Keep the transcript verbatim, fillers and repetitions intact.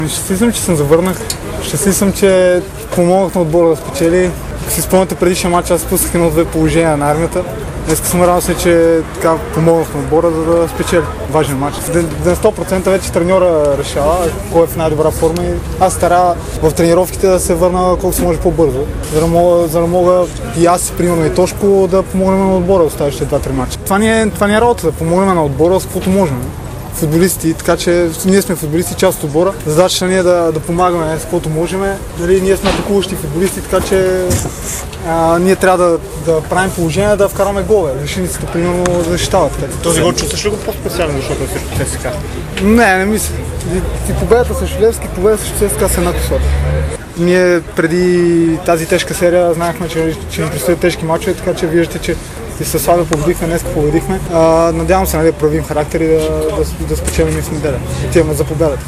Щастлив съм, че съм завърнах. Щастлив съм, че помогнах на отбора да спечели. Ако си спомняте предишния матч, аз спусках едно-две положения на армията. Днес съм радостен, че така помогнах на отбора, за да спечели важен матч. На сто процента вече треньора решава кой е в най-добра форма и аз стара в тренировките да се върна колко се може по-бързо, за да мога, за да мога и аз, примерно и Тошко, да помогнем на отбора в оставащите два-три мача. Това не е, това не е работа, да помогнем на отбора с каквото можем. Футболисти, така че ние сме футболисти, част от отбора. Задачата ни е да, да помагаме с каквото можем. Нали, ние сме атакуващи футболисти, така че а, ние трябва да, да правим положение, да вкараме голове. Защитниците, примерно, да защитават. Този гол чувстваш ли го по-специално, защото е срещу ЦСКА? Не, не мисля. И победата срещу Левски, победата срещу ЦСКА са еднакво сорта. Ние преди тази тежка серия знаехме, че, че ни предстоят тежки мачове, така че виждате, че и със Славия победихме, днес победихме. А, надявам се, нали, да проявим характер и да, да, да спечелим и в неделя. Отиваме за победата.